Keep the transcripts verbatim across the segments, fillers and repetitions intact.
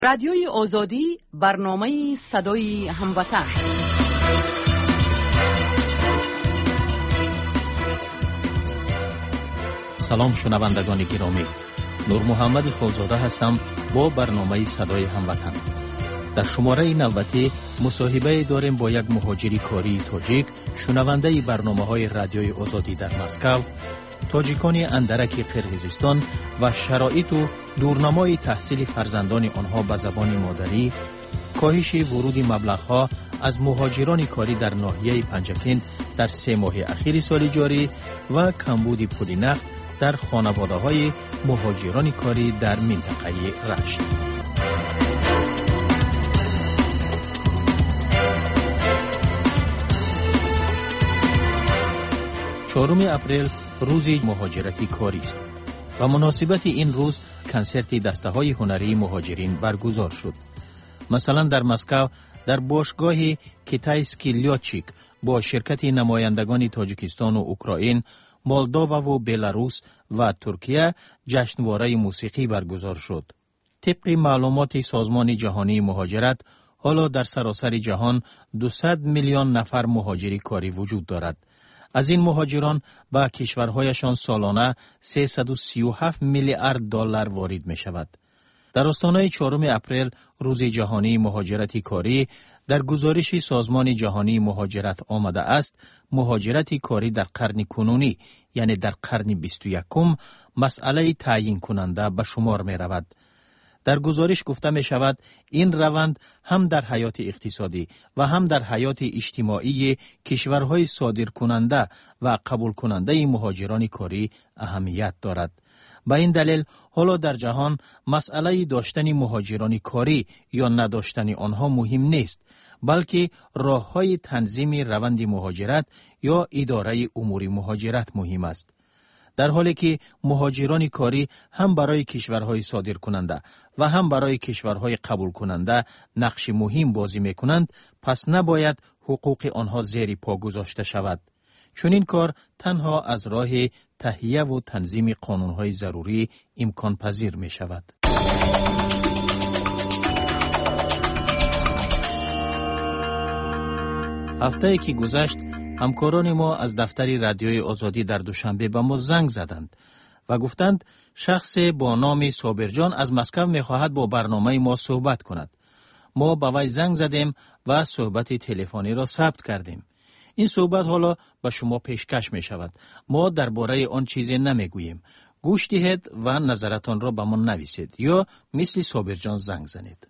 رادیوی آزادی، برنامه صدای هموطن. سلام شنوندگان گرامی، نور محمد خالزاده هستم با برنامه صدای هموطن. در شماره نوبتی مصاحبه داریم با یک مهاجری کاری تاجیک، شنونده برنامه های رادیوی آزادی در مسکو، تاجیکان اندرک قرقیزستان و شرایط و دورنمای تحصیل فرزندان آنها به زبان مادری، کاهش ورود مبلغ‌ها از مهاجران کاری در ناحیه پنجکین در سه ماه اخیر سال جاری و کمبود پول نقد در خانواده‌های مهاجران کاری در منطقه رشت. چهارم اپریل روز مهاجرتی کاری است و مناسبت این روز کنسرت دسته‌های هنری مهاجرین برگزار شد. مثلا در مسکو در باشگاه کیتایسکی لیاچیک با شرکت نمایندگان تاجیکستان و اوکراین، مولداوا و بلاروس و ترکیه جشنواره موسیقی برگزار شد. طبق معلومات سازمان جهانی مهاجرت، حالا در سراسر جهان دویست میلیون نفر مهاجری کاری وجود دارد. از این مهاجران به کشورهایشان سالانه سیصد و سی و هفت میلیارد دلار وارد می شود. در آستانه چهارم اپریل روز جهانی مهاجرتی کاری، در گزارش سازمان جهانی مهاجرت آمده است مهاجرتی کاری در قرن کنونی، یعنی در قرن بیست و یکم، مسئله تعیین کننده به شمار می رود. در گزارش گفته می شود این روند هم در حیات اقتصادی و هم در حیات اجتماعی کشورهای صادر کننده و قبول کننده مهاجران کاری اهمیت دارد. به این دلیل حالا در جهان مسئله داشتن مهاجران کاری یا نداشتن آنها مهم نیست، بلکه راه‌های تنظیم روند مهاجرت یا اداره امور مهاجرت مهم است. در حالی که مهاجران کاری هم برای کشورهای صادر کننده و هم برای کشورهای قبول کننده نقش مهم بازی می کنند، پس نباید حقوق آنها زیر پا گذاشته شود. چون این کار تنها از راه تهیه و تنظیم قانونهای ضروری امکان پذیر می شود. هفته‌ای که گذشت، همکاران ما از دفتر رادیوی آزادی در دوشنبه به ما زنگ زدند و گفتند شخص با نام صابرجان از مسکو می‌خواهد با برنامه ما صحبت کند. ما به وی زنگ زدیم و صحبت تلفنی را ثبت کردیم. این صحبت حالا به شما پیشکش می شود. ما درباره آن چیزی نمی گوییم. گوش دهید و نظرتان را به ما نویسید یا مثل صابرجان زنگ زنید.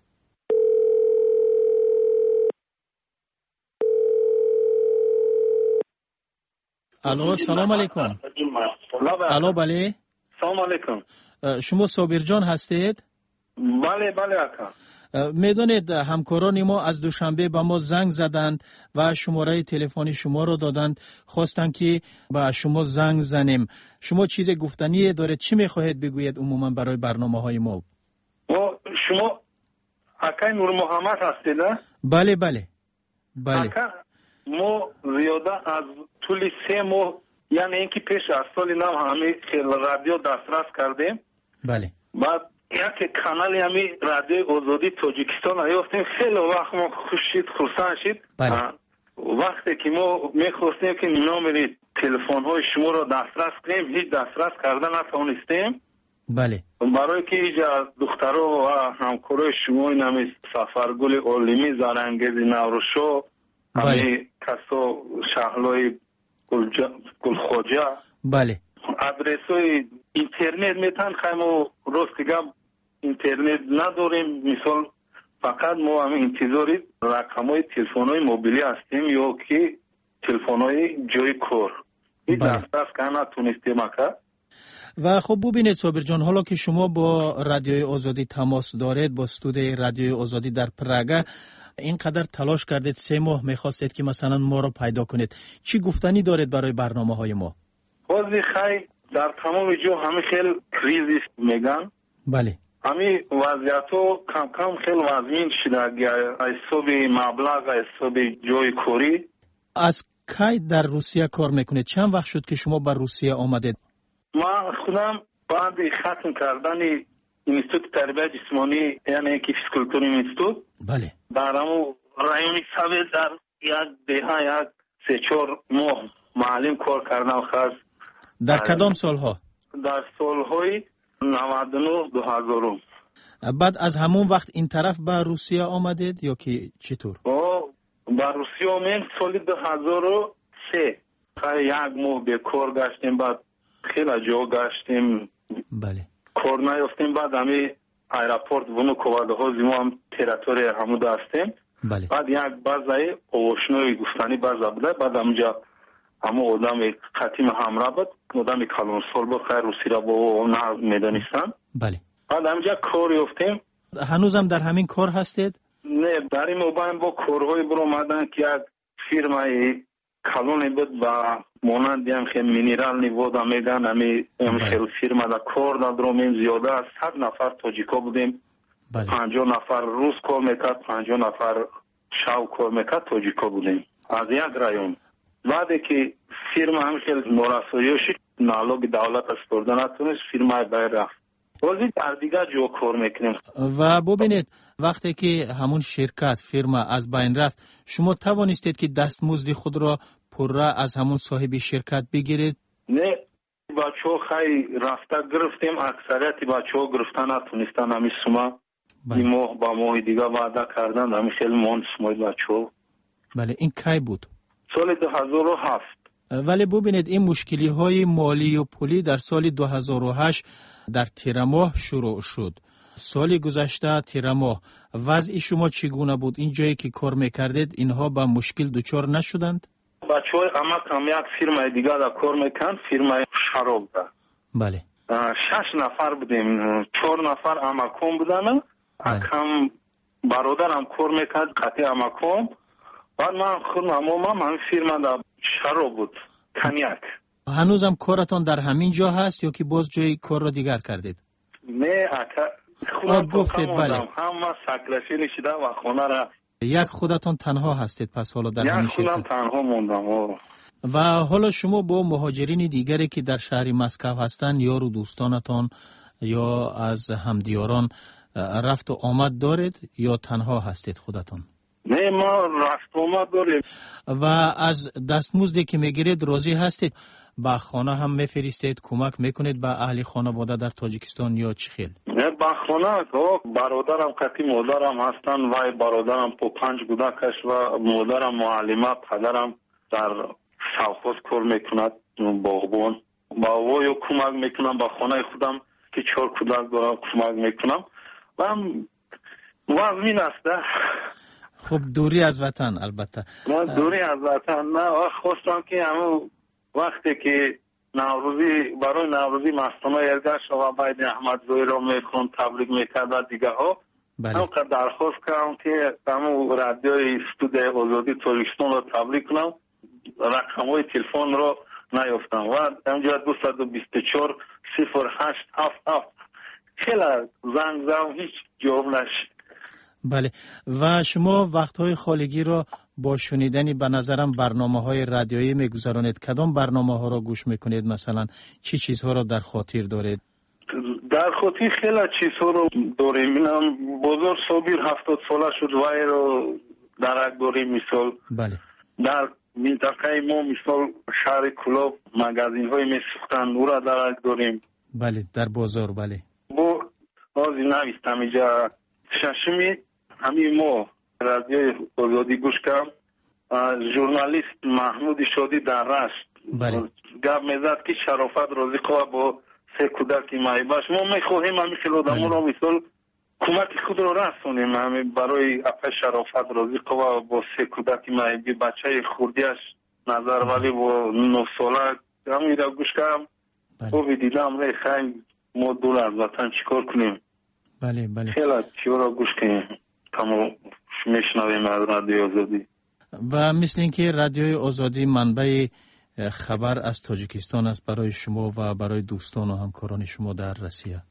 الو، سلام علیکم. الو، بله. سلام علیکم. شما صابرجان هستید؟ بله بله اکا. میدونید همکاران ما از دوشنبه به ما زنگ زدند و شماره تلفنی شما را دادند، خواستند که به شما زنگ زنیم. شما چیز گفتنی دارید؟ چی میخواهید بگویید عموما برای برنامه های ما؟ شما اکای نور محمد هستید؟ بله بله بله. اکا ما زیاده از طول سه ماه، یعنی اینکه پیش از سال نو همه رادیو دسترس کردیم. بله. بعد یک کانال همی رادیو آزادی تاجیکستان یافتیم. خیلی وقت ما خوشید خرسند شد. بله. وقتی که ما میخواستیم که نامر تلفن های شما را دسترس کنیم، هیچ دسترس کرده نتوانستیم. بله. برای که اینجا دخترها و همکارای شما این همی سفرگل عالمی، زرانگیز نوروشو، همی کسا شهلای گلخواجه، بله، ادرس های اینترنت میتن خیلی ما راست که اینترنت نداریم. مثال فقط ما هم انتظاری رقم های تلفن های موبیلی هستیم یا که تلفن های جای کار. این دسترس که نتونستیم اکا. و خب ببینید صابر جان، حالا که شما با رادیوی آزادی تماس دارید، با استودیوی رادیوی آزادی در پراگ اینقدر تلاش کردید، سه ماه میخواستید که مثلا ما رو پیدا کنید، چی گفتنی دارید برای برنامه های ما؟ بازی خیلی در تمام جو همه خیلی کریزیس میگن. بله. همین وضعیت ها کم کم خیلی وزمین شده. حساب مبلغ، حساب جای کاری. از کی در روسیه کار میکنید؟ چند وقت شد که شما بر روسیه آمدید؟ من خودم بعد ختم کردن اینستیتوت تربیت جسمانی یعنی که فیزیکولتور اینستیتوت بله در همون رایون سویل در یک دهه یک سه چهار ماه معلم کار کردم. خاص در کدام سالها؟ در سالهای نود و نه دو هزار. بعد از همون وقت این طرف به روسیه آمدید یا که چطور؟ به روسیه آمدیم سال دو هزار و سه. یک ماه به کار گشتیم، بعد خیلی جا گشتیم. بله کار نیافتیم. بعد همی ایرپورت ونوکوواده ها زیما هم تریتوری همو داشتیم. بله. بعد یک بازای اوشنوی گفتنی بازا بوده. بعد همونجا همو آدم قطیم همراه بود، آدم کلون سال بود، خیر روسی را با نه میدانستن. بله. بعد همونجا کار یافتیم. هنوزم در همین کار هستید؟ نه، در این موبایل با کارهای برو آمدن که یک فیرمای کلونی بود و مانندی هم خیلی مینیرال نیوودا میگن. همی خیلی فیرما دا کار دادرم. این زیاده از صد نفر تاجیکا بودیم. بله. پنجاه نفر روس کار میکرد، پنجاه نفر شاو کار میکرد، تاجیکا بودیم از یک رایون. بعدی که فیرما هم خیلی نورسایی شد، نالوگ دولت اسپرده نتونست، فیرما باید رفت. بازی در دیگه جو کار میکنیم. و ببینید وقتی که همون شرکت فیرما از بین رفت، شما توانستید که دستمزد خود را پره از همون صاحب شرکت بگیرید؟ نه، بچه ها خیلی رفته گرفتیم، اکثریت بچه ها گرفتن نتونستن. همی سوما این ماه با ماه دیگه وعده کردن، همی خیلی مون سومای بچه ها. بله. این کی بود؟ سال دو هزار و هفت. ولی ببینید این مشکلی های مالی و پولی در سال دو هزار و هشت در تیر ماه شروع شد. سال گذشته تیر ماه وضع شما چگونه بود؟ این جایی که کار میکردید اینها با مشکل دچار نشدند؟ بچه های اما کم یک فیرمای دیگه در کار میکن، فیرمای شراب ده. بله. شش نفر بودیم، چهار نفر امکان بودن. اکم برادرم کار میکرد قطعی امکان. بعد من خودم امامم هم فیرما در شراب بود، کنیک. هنوزم کارتان در همین جا هست یا که باز جای کار را دیگر کردید؟ نه اکا خودم گفتید. بله. هم ما سکلشی نشیده و خونه را. یک خودتان تنها هستید پس حالا در همین شرکت؟ یک خودم تنها موندم. و حالا شما با مهاجرین دیگری که در شهر مسکو هستند یا رو دوستانتان یا از همدیاران رفت و آمد دارید یا تنها هستید خودتان؟ نه، ما رفت و آمد داریم. و از دستمزدی که میگیرید راضی هستید؟ با خانه هم میفرستید، کمک میکنید به اهل خانواده در تاجیکستان یا چه خیل؟ نه، با خانه برادرم قطعی مادرم هستن و برادرم پو پنج کودکش و مادرم معلمه، پدرم در سوخوز کار میکند، باغبان. با وایو کمک میکنم، با خانه خودم که چهار کودک دارم کمک میکنم و هم وزمین است. خب دوری از وطن البته. من دوری از وطن نه، خواستم که همون وقتی که نوروزی برای نوروزی مستانه ارگشت و باید احمد زوی را میخون تبریک میکرد و دیگه ها. بله. هم که درخواست کردم که همون رادیوی استودیوی آزادی تاجیکستان را تبریک کنم، رقم های تلفن را نیافتم و همجا دویست و بیست و چهار صفر هشت هفت هفت خیلی زنگ زدم، هیچ جواب نشد. بله. و شما وقتهای خالگی را با شنیدنی به نظرم برنامه های رادیویی میگذرانید. کدام برنامه ها را گوش میکنید؟ مثلا چی چیزها را در خاطر دارید؟ در خاطر خیلی چیزها رو داریم. اینم بازار صابیر هفتاد ساله شد وای رو درک داریم. مثال بله. در منطقه ما مثال شهر کلاب مگزین های میسوختن، او را درک داریم. بله در بازار. بله. با آزی نویستم اینجا ششمی همین ما رادیوی آزادی گوش کردم، ژورنالیست محمود شادی در رشت بله. گپ میزد که شرافت رازقا با سه کودک مایباش ما میخواهیم همین خیلی آدم را مثال کمک خود را رسونیم همین برای اپه شرافت رازقا با سه کودک مایبی بچه خوردیش نظر ولی با نه ساله همین را گوش کردم. او دیدم ری خیلی ما دور از وطن چیکار کنیم. بله بله. خیلی چیو را گوش کنیم تمام میشنویم از رادیو آزادی. و مثل اینکه رادیوی آزادی منبع خبر از تاجیکستان است برای شما و برای دوستان و همکاران شما در روسیه.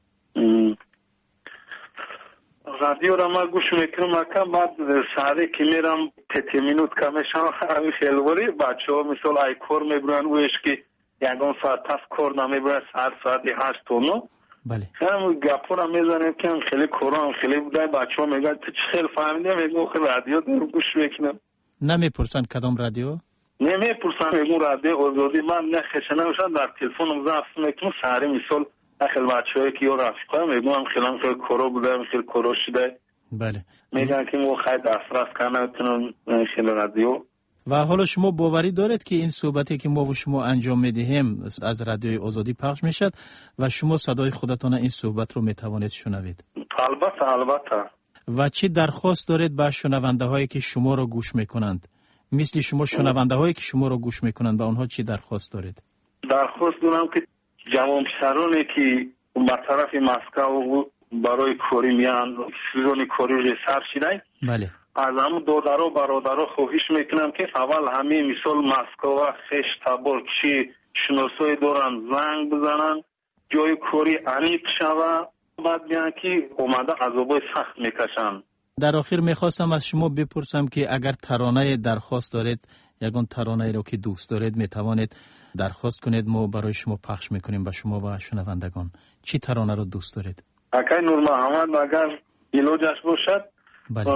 رادیو را ما گوش میکنم اکم بعد ساعتی که میرم تی مینوت کمشم همین خیلی باری بچه ها مثال ای کار میبرن اویش که یکان ساعت تست کار نمیبرن ساعت ساعتی هشت و نو بله. هم گپورا میزنیم که خیلی کوران خیلی بوده، بچه‌ها میگن تو چه خیلی فهمیدم، میگم خیلی رادیو رو گوش میکنم. نمیپرسن کدام رادیو؟ نمیپرسن، میگم رادیو آزادی. من نه خشنه میشم در تلفنم ضبط میکنم سری مثال خیلی بچه‌ای که یه رفیقام میگم خیلی خیلی کورا بوده، خیلی کورا شده. بله. میگن که مو خیلی دسترس کنه میتونن خیلی رادیو. و حالا شما باوری دارید که این صحبتی که ما و شما انجام میدهیم از رادیوی آزادی پخش میشد و شما صدای خودتان این صحبت رو میتوانید شنوید؟ البته البته. و چی درخواست دارید به شنونده هایی که شما رو گوش میکنند؟ مثل شما شنونده هایی که شما رو گوش میکنند به آنها چی درخواست دارید؟ درخواست دارم که جوان پسرانی که به طرف مسکو برای کوری میان سیزون کوری رو سر شدن، بله، از همون دادر و برادر خواهش میکنم که اول همه مثال مسکو و خش تبار چی شناسای دارن زنگ بزنن جای کوری انیق شوه، بعد بیان که اومده عذابای سخت میکشن. در آخر میخواستم از شما بپرسم که اگر ترانه درخواست دارید، یگان ترانه رو که دوست دارید میتوانید درخواست کنید، ما برای شما پخش میکنیم به شما و شنوندگان. چی ترانه رو دوست دارید؟ اکای نور محمد اگر ایلوجش باشد، بله.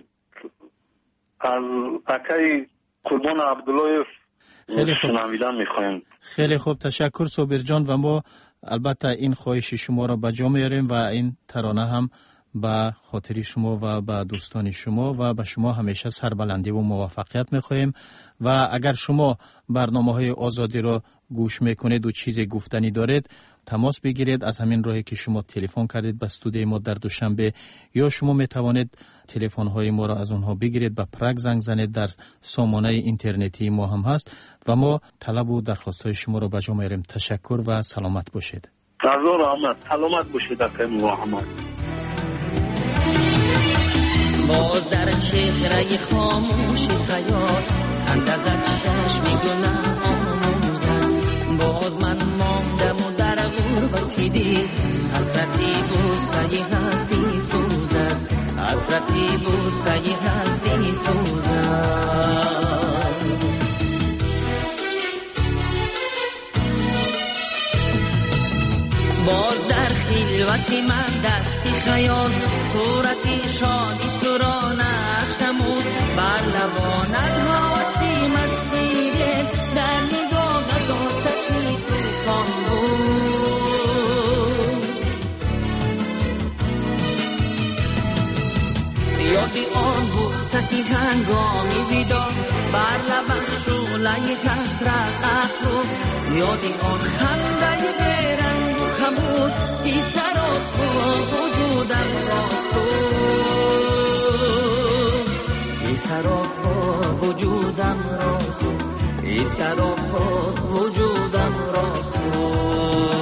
از اکای قربان عبدالله خیلی خوب شنویدن میخوایم. خیلی خوب، تشکر صابر جان. و ما البته این خواهش شما را به جا میاریم و این ترانه هم به خاطر شما و به دوستان شما و به شما همیشه سربلندی و موفقیت میخواهیم. و اگر شما برنامه های آزادی را گوش میکنید و چیزی گفتنی دارید، تماس بگیرید از همین راهی که شما تلفن کردید به استودیوی ما در دوشنبه، یا شما میتوانید تلفن های ما را از اونها بگیرید، به پرگ زنگ زنید، در سامانه اینترنتی ما هم هست و ما طلب و درخواست های شما را به جا میاریم. تشکر و سلامت باشید. رضا رحمت، سلامت باشید اکای محمد. باز در چهره خاموش خیال اندازت چشم گلم آموزد، باز من ماندم و در غربتی دید حسرتی بوسهی هستی سوزد، حسرتی بوسهی هستی سوزد. باز در خلوتی من دستی خیال صورتی شادی تو را نقش نمود، بر لبانت حواسی مستی دل در نگاهت آتشی توفان بود. یادی آن بود ستی هنگامی بیدار بر لبم شعله حسرت افروخت، یادی آن خنده بیرنگ و خموش ای سراب وجودم را سوخت، ای سراب وجودم را سوخت، ای سراب وجودم را سوخت.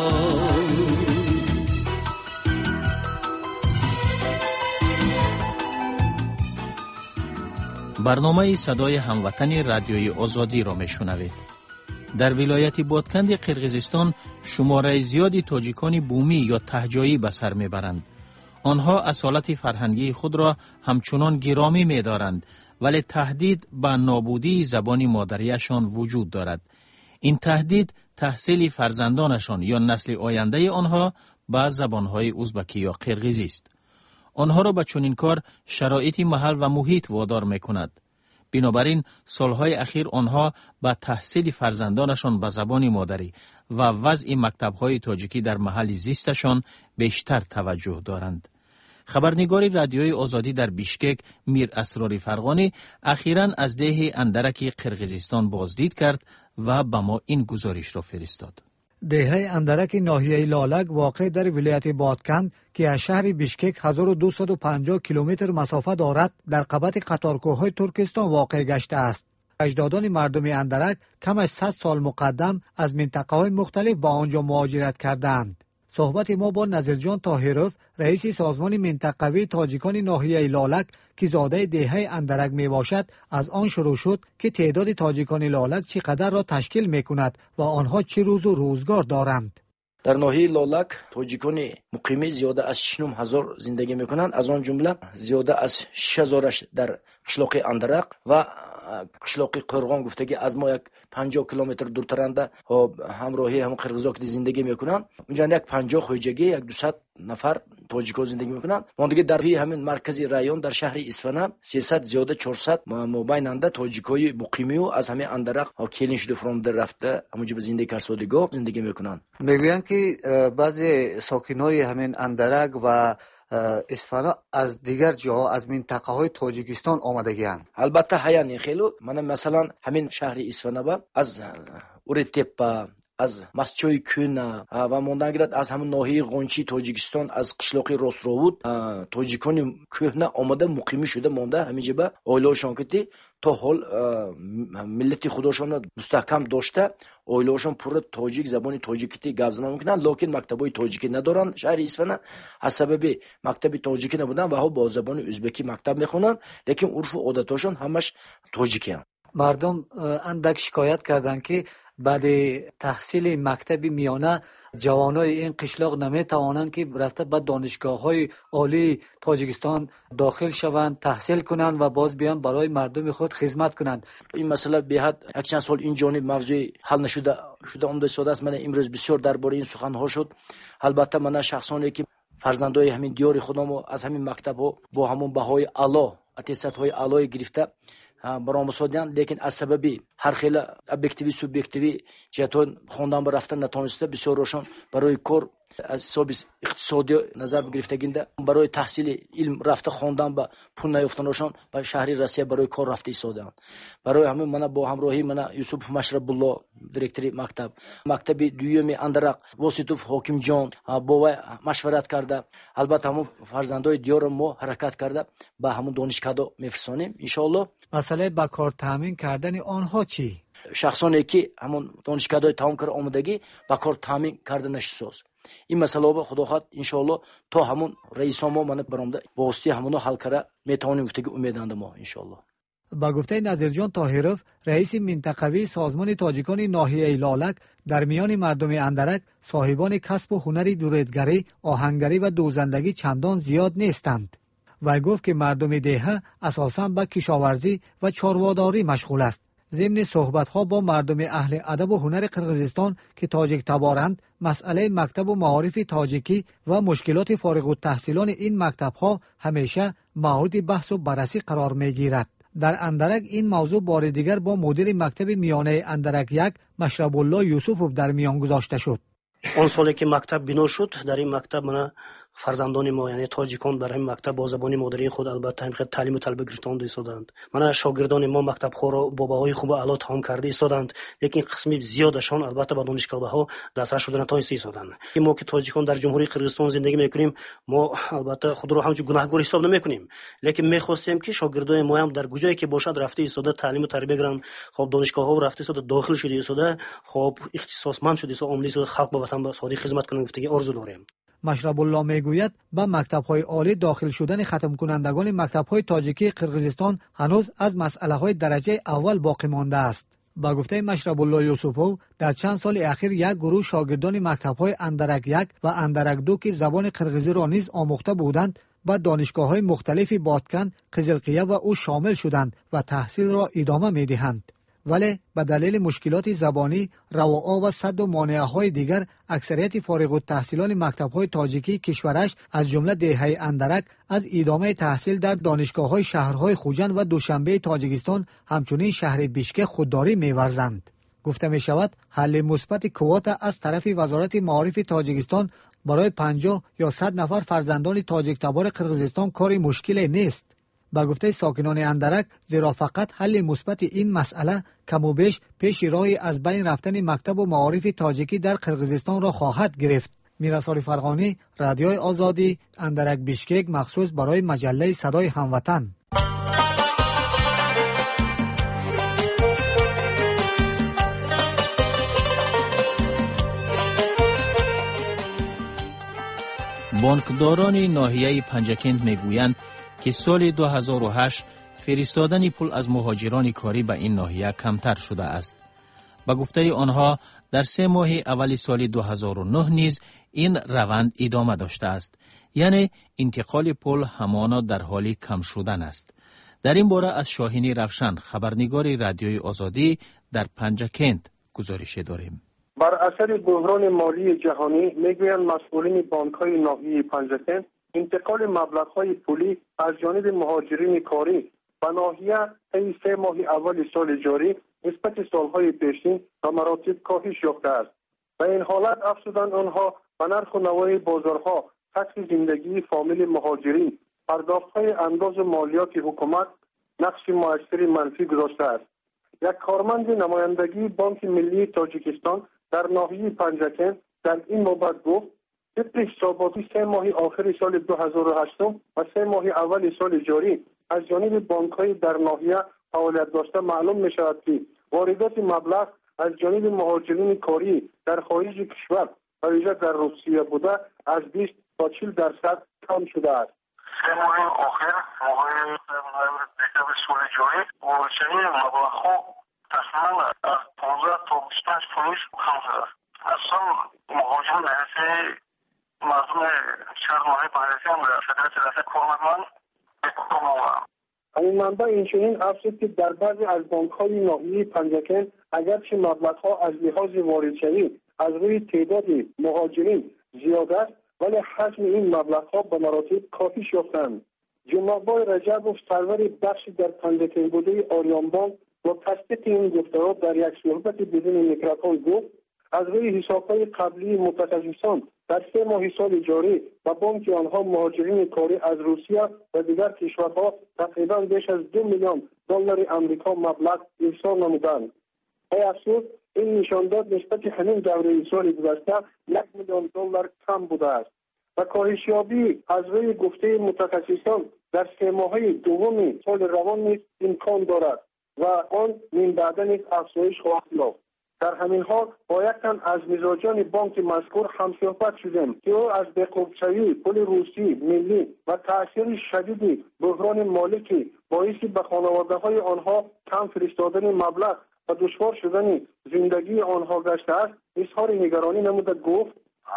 برنامه صدای هموطن رادیوی آزادی را میشنوید. در ولایت بادکند قرقیزستان شماره زیادی تاجیکان بومی یا تهجایی به سر میبرند. آنها اصالت فرهنگی خود را همچنان گرامی می‌دارند، ولی تهدید به نابودی زبان مادریشان وجود دارد. این تهدید تحصیل فرزندانشان یا نسل آینده آنها به زبانهای ازبکی یا قرقیزی است. آنها را به چنین کار شرایط محل و محیط وادار می‌کند. بنابراین سالهای اخیر آنها به تحصیل فرزندانشان به زبان مادری و وضع مکتب‌های تاجیکی در محل زیستشان بیشتر توجه دارند. خبرنگار رادیوی آزادی در بیشکک میر اسراری فرغانی اخیراً از ده اندرک قرقیزستان بازدید کرد و به ما این گزارش را فرستاد. دهه اندرک ناحیه لالک واقع در ولایت بادکند که از شهر بیشکک هزار و دویست و پنجاه کیلومتر مسافت دارد، در قبط قطارکوه‌های ترکستان واقع گشته است. اجدادان مردم اندرک کم از صد سال مقدم از منطقه‌های مختلف با آنجا مهاجرت کردند. صحبت ما با نظرجان طاهروف، رئیس سازمان منطقوی تاجیکان ناحیه لالک که زاده دهه اندرک می باشد، از آن شروع شد که تعداد تاجیکان لالک چقدر را تشکیل می کند و آنها چه روز و روزگار دارند. در ناحیه لالک تاجیکان مقیمی زیاده از شش هزار زندگی می کنند، از آن جمله زیاده از شش هزار در قشلاق اندرق و قشلاقی قرغان گفته که از ما یک پنجاه کیلومتر دورترنده همراهی هم قرغیزا که زندگی میکنن، اونجا یک پنجاه خویجگی یک دویست نفر تاجیکا زندگی میکنن. ما دیگه در همین مرکزی رایون در شهر اصفهان سیصد زیاده چهارصد مابیننده تاجیکای مقیمی و از همه اندرق ها کلین شده فرام در رفته همونجا به زندگی کارسازیگاه زندگی میکنن. میگویند که بعضی ساکنای همین اندرق و اصفهان از دیگر جاها از منطقه های تاجیکستان آمدگی‌اند. البته هیانی خیلی من مثلا همین شهر اصفهان با از اورتپا، از مسچوی کونه و موندنگرد از همون ناحیه قونچی تاجیکستان، از قشلاقی رستروود تاجیکان کهنه آمده مقیم شده مونده همینجا به اویلاشون کتی تا حال ملت خودشون مستحکم داشته، اویلاشون پر تاجیک زبانی تاجیکی گپ زدن میکنن، لکن مکتبای تاجیکی ندارن. شهر اصفهان از سبب مکتب تاجیکی نبودن و ها با زبان ازبکی مکتب میخونن، لیکن عرف و عادتاشون همش تاجیکی هستند. مردم اندک شکایت کردند که بعد تحصیل مکتب میانه جوانای این قشلاق نمیتوانند که رفته به دانشگاه‌های عالی تاجیکستان داخل شوند، تحصیل کنند و باز بیان برای مردم خود خدمت کنند. این مسئله به حد یک چند سال این جانب موضوع حل نشده شده عمده ساده است. من امروز بسیار درباره این سخن ها شد. البته من شخصانی که فرزندای همین دیار خودم از همین مکتب ها با همون بهای اعلی اتستات های اعلی گرفته برآمدن، لیکن از سبب هر خیلی ابجکتیوی سوبجکتیوی جهتون خواندن به رفتن نتونسته بسیار روشن برای کار از حساب اقتصادی نظر گرفتگینده برای تحصیل علم رفته خواندن به پول نیافتنشان به شهر روسیه برای کار رفته ایستادند. برای همین من با همراهی من یوسف مشرب الله دیرکتوری مکتب مکتب دویمی اندرق واسطوف حاکم جان با وی مشورت کرده، البته همون فرزندای دیار ما حرکت کرده به همون دانشکده میفرستانیم ان شاء الله. مسئله به کار تامین کردن آنها چی؟ شخصانی که همون دانشکده تمام کرده آمدگی به کار تامین کردنش ساز این مسئله با خدا خواهد ان شاء الله تا همون رئیس ما من برامده واسطه همونو حل کرده میتونیم گفته که امیدند ما ان شاء الله. با گفته نظیرجان طاهرов رئیس منطقوی سازمان تاجیکان ناحیه لالک، در میان مردم اندرک صاحبان کسب و هنری دوریدگری، آهنگری و دوزندگی چندان زیاد نیستند. و گفت که مردم دهه اساساً به کشاورزی و چارواداری مشغول است. ضمن صحبت‌ها با مردم اهل ادب و هنر قرقیزستان که تاجیک تبارند، مسئله مکتب و معارف تاجیکی و مشکلات فارغ التحصیلان این مکتب‌ها همیشه مورد بحث و بررسی قرار می‌گیرد. در اندرک این موضوع بار دیگر با مدیر مکتب میانه اندرک یک مشرب الله یوسفوف در میان گذاشته شد. اون سالی که مکتب بنا شد، در این مکتب من فرزندان ما یعنی تاجیکان برای مکتب با زبان مادری خود البته هم تعلیم و طلب گرفتند ایستادند. من شاگردان ما مکتب خو را با بهای خوب اعلی تمام کرده ایستادند، لیکن قسمی زیادشان البته به دانشگاه ها دسترس شده نتونسته ایستادند. ما که تاجیکان در جمهوری قرقیزستان زندگی میکنیم، ما البته خود را همچون گناهکار حساب نمیکنیم، لیکن میخواستیم که شاگردان ما هم در کجایی که باشد رفته ایستاده تعلیم و تربیت گیرند، خب دانشگاه ها رفته ایستاده داخل شده ایستاده، خب اختصاصمند شده ایستاده عملی شده خلق به وطن به صادق خدمت کنند گفته که آرزو داریم. مشرب الله میگوید به مکتب‌های عالی داخل شدن ختم کنندگان مکتب‌های تاجیکی قرقیزستان هنوز از مسئله‌های درجه اول باقی مانده است. با گفته مشرب الله یوسفوف در چند سال اخیر یک گروه شاگردان مکتب‌های اندرک یک و اندرک دو که زبان قرقیزی را نیز آموخته بودند به دانشگاه‌های مختلف بادکن، قزلقیه و او شامل شدند و تحصیل را ادامه می‌دهند. ولی به دلیل مشکلات زبانی، رواعا و صد و مانعه‌های دیگر اکثریت فارغ التحصیلان مکتب‌های تاجیکی کشورش از جمله دهه اندرک از ادامه تحصیل در دانشگاه‌های شهرهای خوجند و دوشنبه تاجیکستان همچنین شهر بیشکک خودداری می‌ورزند. گفته می‌شود حل مثبت کوتا از طرف وزارت معارف تاجیکستان برای پنجاه یا صد نفر فرزندان تاجیک تبار قرقیزستان کاری مشکلی نیست. با گفته ساکنان اندرک زیرا فقط حل مثبت این مسئله کم و بیش پیش راهی از بین رفتن مکتب و معارف تاجیکی در قرقیزستان را خواهد گرفت. میرسال فرغانی، رادیوی آزادی، اندرک بیشکک، مخصوص برای مجله صدای هموطن. بانکداران ناحیه پنجکند میگویند که سال دو هزار و هشت فرستادن پول از مهاجران کاری به این ناحیه کمتر شده است. با گفته آنها در سه ماه اول سال دو هزار و نه نیز این روند ادامه داشته است. یعنی انتقال پول همانا در حال کم شدن است. در این باره از شاهینی رفشن خبرنگار رادیوی آزادی در پنجکند گزارش داریم. بر اثر بحران مالی جهانی میگویند مسئولین بانک‌های ناحیه پنجکند انتقال مبلغ‌های پولی از جانب مهاجرین کاری به ناحیه طی سه ماه اول سال جاری نسبت سالهای پیشین به مراتب کاهش یافته است. و این حالت افزودن آنها به نرخ و نوای بازارها، سطح زندگی فامیل مهاجرین، پرداخت‌های انداز مالیات حکومت نقش مؤثری منفی گذاشته است. یک کارمند نمایندگی بانک ملی تاجیکستان در ناحیه پنجکند در این بابت گفت طبق حساباتی سه ماه آخر سال دو هزار و هشت و سه ماه اول سال جاری از جانب بانک‌های در ناحیه فعالیت داشته معلوم می‌شود که واردات مبلغ از جانب مهاجرین کاری در خارج کشور و ویژه در روسیه بوده از بیست تا چهل درصد کم شده است. سه ماه آخر ماه نوامبر سال جاری واردات مبلغ‌ها تقریباً از پانزده تا بیست و پنج فیصد کم شده است. اصلا مهاجرین در مردم شهر ناحیه پنجکند در فدراسیون رفت کارمندان بکن آمدند. این منبع اینچنین افزود که در بعضی از بانک‌های ناحیه پنجکند اگرچه مبلغ‌ها از لحاظ واردشوی از روی تعداد مهاجرین زیاد است ولی حجم این مبلغ‌ها به مراتب کاهش یافتند. جمعه‌بای رجبوف سرور بخشی در پنجکند بوده آریان بانک با تصدیق این گفته‌ها در یک صحبت بدون میکروفون گفت از روی حساب‌های قبلی متخصصان در سه ماه سال جاری و بانک آنها مهاجرین کاری از روسیه و دیگر کشورها تقریبا بیش از دو میلیون دلار آمریکا مبلغ ارسال نمودند. ای افسوس این نشانداد نسبت همین دوره سال گذشته یک میلیون دلار کم بوده است و کاهشیابی از روی گفته متخصصان در سه ماهه دوم سال روان نیز امکان دارد و آن من بعدا نیز افزایش خواهد یافت. در همین حال با یک تن از مزاجان بانک مذکور همصحبت شدیم که او از بقبض‌شوی پول روسی ملی و تأثیر شدید بحران مالی که باعث به خانواده‌های آنها کم فرستادن مبلغ و دشوار شدن زندگی آنها گشته است اظهار نگرانی نموده گفت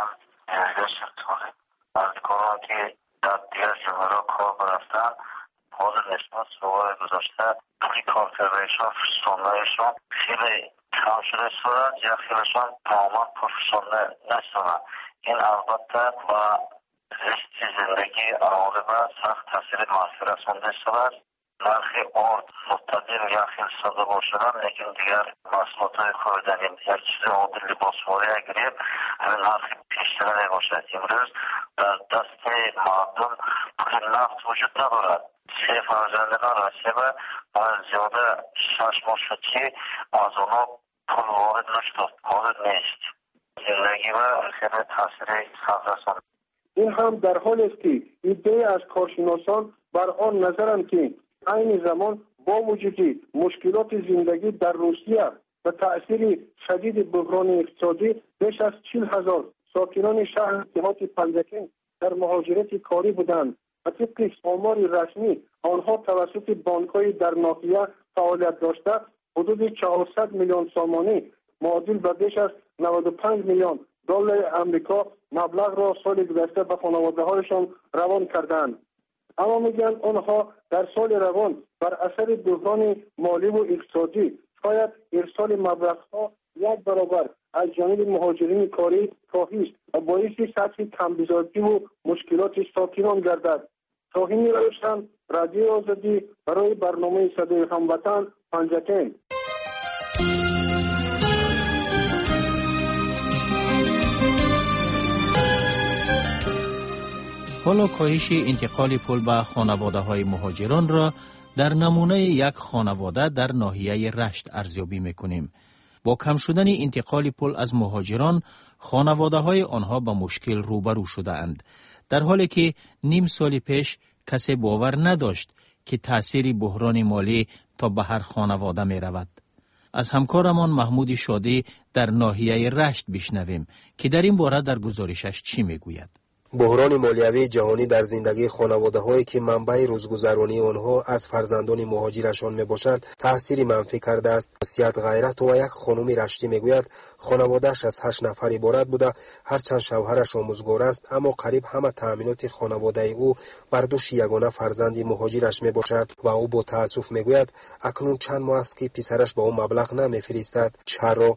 از کاران که در دیگر شهرها کار برفتن حاضر نسبت سوال گذاشته پولی کار کردهشان فرستاندهشان خیلی کم شده صورت یا خیلیشان تماما پروفسیونل نشدن. این البته و رشت زندگی عواقب سخت تاثیر منفی رسانده شده. نرخ آرد متدل یا خیلی ساده باشدن لیکن دیگر محصولات های خوردنی یک چیز عادل لباسواری اگریم همین نرخ پیشتر نباشد. امروز در دست مردم پول نفت وجود ندارد. سه فرزندان رسیبه و زیاده شش ماه شد که از اونا پول وارد نشد وارد نیست. زندگی و خیلی تاثیر سخت رسانده. این هم در حال است که ایده از کارشناسان بر آن نظرند که این زمان با وجود مشکلات زندگی در روسیه و تأثیر شدید بحران اقتصادی بیش از چهل هزار ساکنان شهر دهات پنجکند در مهاجرت کاری بودند و طبق آمار رسمی آنها توسط بانک‌های در ناحیه فعالیت داشته حدود چهارصد میلیون سامانی معادل به بیش از نود و پنج میلیون دلار آمریکا مبلغ را سال گذشته به خانواده‌هایشان روان کردند. اما میگن آنها در سال روان بر اثر بحران مالی و اقتصادی شاید ارسال مبلغ‌ها یک برابر از جانب مهاجرین کاری کاهش و باعث سطح کمبزادی و مشکلات ساکنان گردد. شاهینی رفشن، رادیوی آزادی برای برنامه صدای هموطن پنجکند. حالا کاهش انتقال پول به خانواده‌های مهاجران را در نمونه یک خانواده در ناحیه رشت ارزیابی می‌کنیم. با کم شدن انتقال پول از مهاجران، خانواده‌های آنها با مشکل روبرو شده‌اند، در حالی که نیم سال پیش کسی باور نداشت که تأثیر بحران مالی تا به هر خانواده می‌رود. از همکارمان محمود شادی در ناحیه رشت بشنویم که در این باره در گزارشش چی می‌گوید. بحران مالیوی جهانی در زندگی خانواده‌هایی که منبع روزگذرانی آنها از فرزندان مهاجرشان میباشد تأثیر منفی کرده است. سیاد غیرت و یک خانم رشتی میگوید خانواده‌اش از هشت نفر عبارت بوده، هرچند شوهرش آموزگار است اما قریب همه تأمینات خانواده او بر دوش یگانه فرزند مهاجرش میباشد و او با تأسف میگوید اکنون چند ماه است که پسرش با او مبلغ نمیفرستد. چرا؟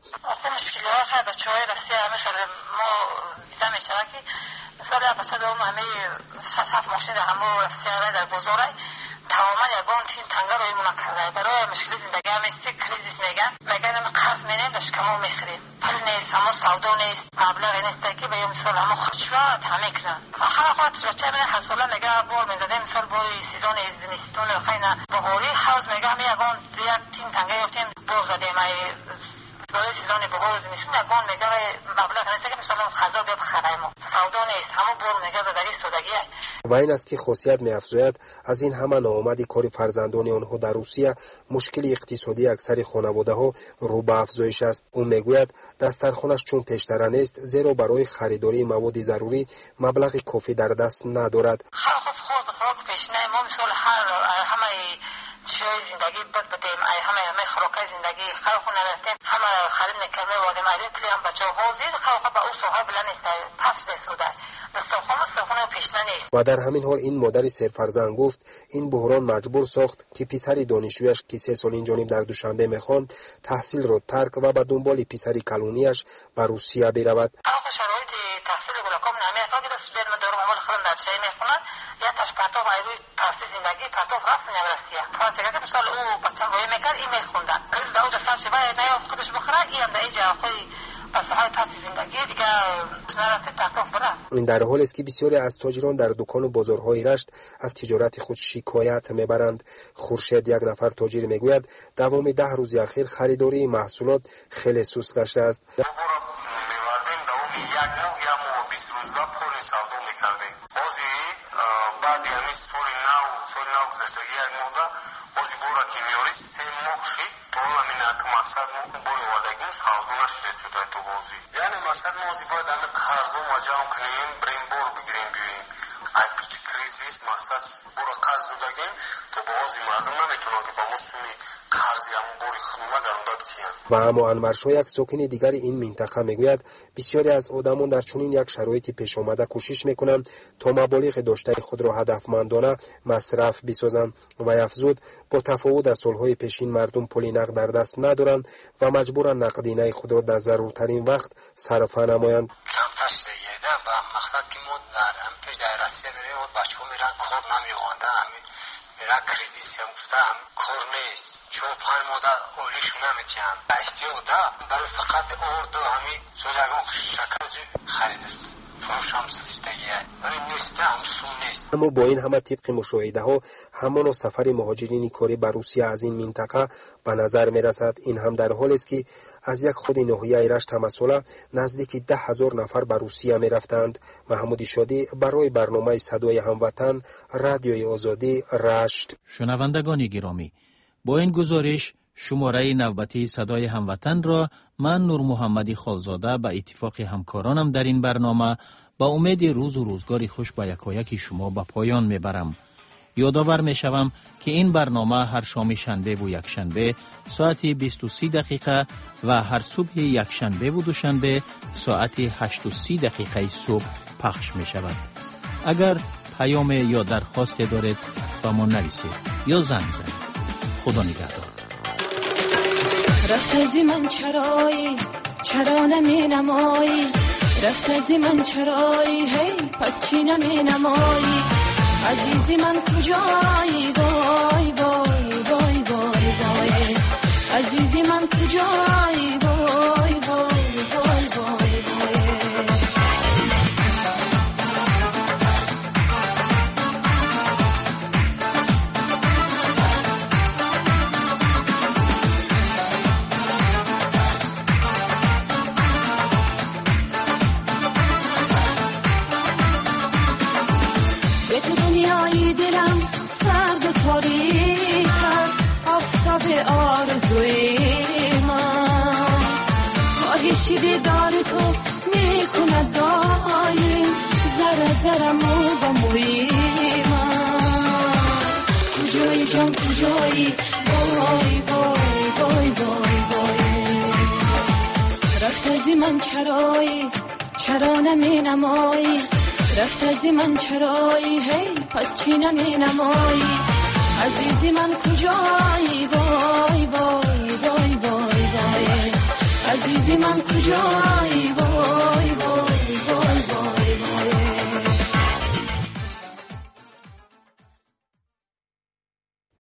مثلا بچه دوم همه شش هفت ماشین در همه سیاره در بازاره تماما یگان تین تنگه روی مونه کرده برای مشکل زندگی همه سی کریزیس میگن میگن همه قرض مینیم داشت کمو میخریم پل نیست همه سودا نیست مبلغ نیست که به مثال همه خودشو تامین کنن آخر خود بچه من هر ساله میگه بار میزده مثال بار سیزون زمستون خیلی بهاری حوض میگه همه یگان یک تین تنگه یافتیم بار زدیم برای سیزن بهار زمستون یگان میگه مبلغ نیست که مثلا خردا بیا بخریم سودا نیست همه بار میگه زدگی سودگیه و این است که خاصیت می‌افزاید از این همه ناآمدی کار فرزندان آنها در روسیه مشکل اقتصادی اکثر خانواده‌ها رو به افزایش است. او میگوید دسترخوانش چون پیشتر نیست زیرا برای خریداری مواد ضروری مبلغ کافی در دست ندارد. خب خود خود پیشنه ما مثال هر همه چیزای زندگی بد بدیم ای همه همه خوراکای زندگی خیر خونه رفتیم همه خرید میکنیم وادی مالی پلی هم بچه ها زیر خیر خود به او سوهای بلند نیست پس نیستوده دسترخوان دسترخوان پیشنه نیست. و در همین حال این مادر سرفرزند گفت این بحران مجبور ساخت که پسر دانشجویش که سه سال این جانب در دوشنبه میخواند تحصیل را ترک و به دنبال پسر کلونیش به روسیه برود. آخه شرایط تحصیل گلکام نمیکنه که دست من دارم اول خودم در چای میخونم یا تاش پرتو وایروی پاس زندگی پرتو راست نمیرسیه. واسه که مثلا او بچه وای میکرد این میخونده. از داوود سرش باید نه خودش بخره این در اینجا خوی پس های پاس زندگی دیگه نرسید پرتو بره. این در حالی است که بسیاری از تاجران در دکان و بازارهای رشت از تجارت خود شکایت میبرند. خورشید یک نفر تاجر میگوید دوام ده روز اخیر خریداری محصولات خیلی سست گشته است. یک نوع یا مو بیست روزه پول سودا میکردیم. بازی بعد یعنی سال نو سال نو گذشته یک موده بازی بورا که میاری سه ماه شد تو همین که مقصد مو بوری ودگیم سودا نشده سوده تو بازی یعنی مقصد موزی باید همه قرضو مجام کنیم بریم بور بگیریم بیاییم ای پیچ کریزیس مقصد بورا قرض دادگیم تو بازی مردم نمیتونن که با مسلمی قرضی هم بوری خدمه گرونده بتیم. و اما انورشاه یک ساکن دیگر این منطقه میگوید بسیاری از آدمان در چنین یک شرایطی پیش آمده کوشش میکنند تا مبالغ داشته خود را هدفمندانه مصرف بسازند و افزود با تفاوت از سالهای پیشین مردم پول نقد در دست ندارند و مجبورند نقدینه خود را در ضرورترین وقت صرف نمایند. کمترش دیگه و مقصد که ما در هم پیش در رسیه میریم و بچه ها میرن کار نمیوانده همین میرن کریزیسی هم گفته هم کار نیست چون پنج ماده اولیش نمیتیم احتیاطه برای فقط ارد و همین زولگان شکر خریدست فروش هم سیستگیه ولی نیسته هم سون نیست. اما با این همه طبق مشاهده ها همان سفر مهاجرین کاری به روسیه از این منطقه به نظر می رسد. این هم در حالی است که از یک خود ناحیه رشت همساله نزدیک ده هزار نفر به روسیه می رفتند. محمود شادی برای برنامه صدای هموطن رادیوی آزادی رشت. شنوندگان گرامی، با این گزارش شماره نوبتی صدای هموطن را من نور محمدی خالزاده به اتفاق همکارانم در این برنامه با امید روز و روزگاری خوش با یکایک شما به پایان میبرم. یادآور میشوم که این برنامه هر شام شنبه و یک شنبه ساعت بیست و سه دقیقه و هر صبح یک شنبه و دوشنبه ساعت هشت و سی دقیقه صبح پخش می شود. اگر پیام یا درخواست دارید با ما نویسید یا زنگ زنید. خدا نگهدار. رفت از من چرایی چرا نمی نمایی رفت از من چرایی هی پس چی نمی نمایی عزیزی من کجایی وای وای وای وای وای عزیزی من کجایی وای وای وای وای وای دنیای دلم سرد و تاریک آفتاب آرزوی من خواهشی دیدار تو میکند دایم ذره ذره کجایی جان کجایی وای وای وای وای وای رفت از من چرایی چرا نمی نمایی رفت از من چرایی هی پس چی نمی نمایی عزیزی من کجایی وای وای وای وای وای عزیزی من کجایی